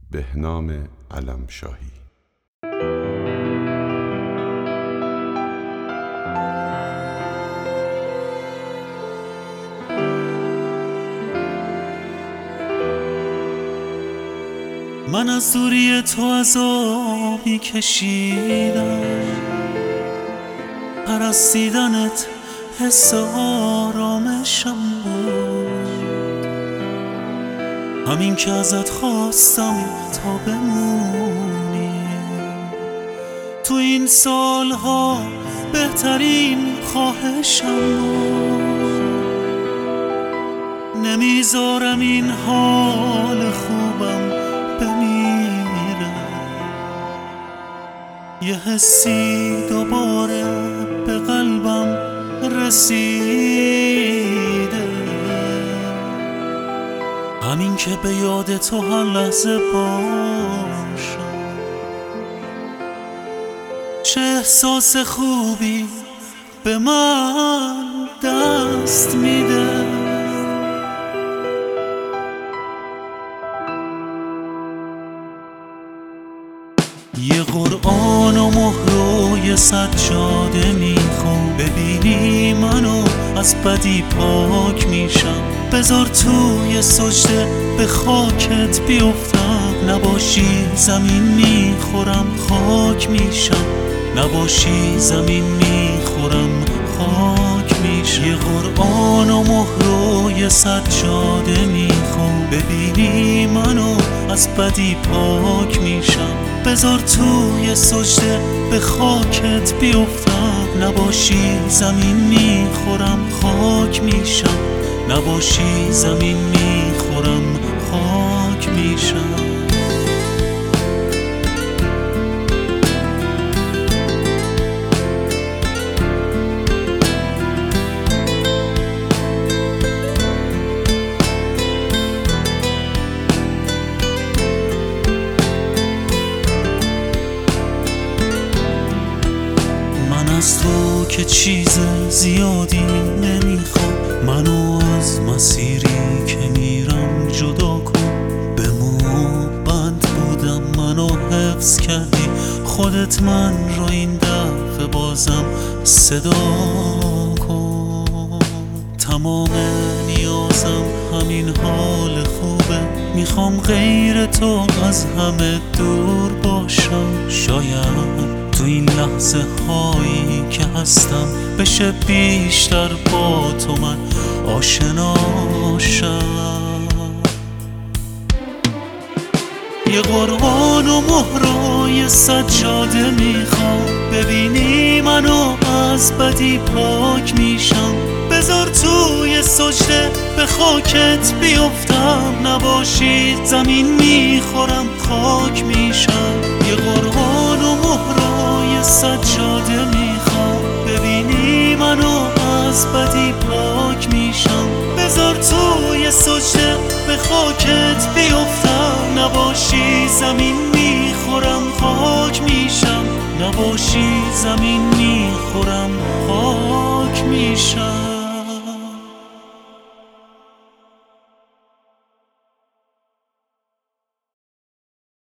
بهنام علمشاهی. من از دوری تو عذابی کشیدم، پرستیدنت حس آرامشم بود. همین که ازت خواستم تا بمونی تو این سالها بهترین خواهشم بود. نمیذارم این حال خوبم بمیره، یه حسی دوباره به قلبم رسیده، همین که به یاد تو هر لحظه باشم. چه احساس خوبی به من دست میده، یه قرآن و مهر و یه سجاده میخوام، ببینی منو از بدی پاک میشم. بذار توی سجده به خاکت بیفتم، نباشی زمین میخورم خاک میشم، نباشی زمین میخورم خاک میشم. یه قرآن و مهر و یه سجاده میخوام، ببینی منو از بدی پاک میشم. بذار توی سجده به خاکت بیفتم، نباشی زمین میخورم خاک میشم، نباشی زمین میخورم خاک میشم. از تو که چیز زیادی نمیخوام، منو از مسیری که میرم جدا کن. به مو بند بودم منو حفظ کردی خودت، من رو این دفعه بازم صدا کن. تمام نیازم همین حال خوبه، میخوام غیر تو از همه دور باشم. شاید تو این لحظه هایی که هستم بشه بیشتر با تو من آشنا شم. یه قرآن و مهر و یه سجاده میخوام، ببینی منو از بدی پاک میشم. بذار توی سجده به خاکت بیفتم، نباشی زمین میخورم خاک میشم. یه قرآن و مهر و یه سجاده میخوام، ببینی منو از بدی پاک میشم. بذار توی سجده به خاکت بیفتم، نباشی زمین میخورم خاک میشم، نباشی زمین میخورم خاک میشم.